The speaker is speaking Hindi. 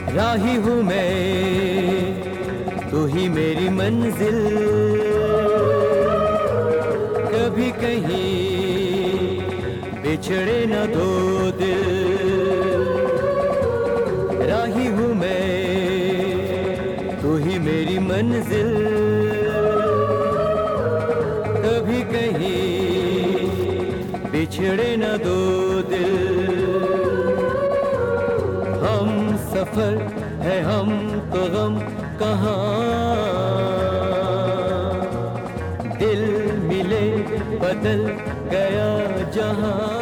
राही हूँ मैं, तू ही मेरी मंजिल। कभी कहीं बिछड़े न दो दिल। राही हूँ मैं, तू ही मेरी मंजिल। कभी कहीं बिछड़े न दो दिल। हम सफर है हम तो गम कहाँ, दिल मिले बदल गया जहां।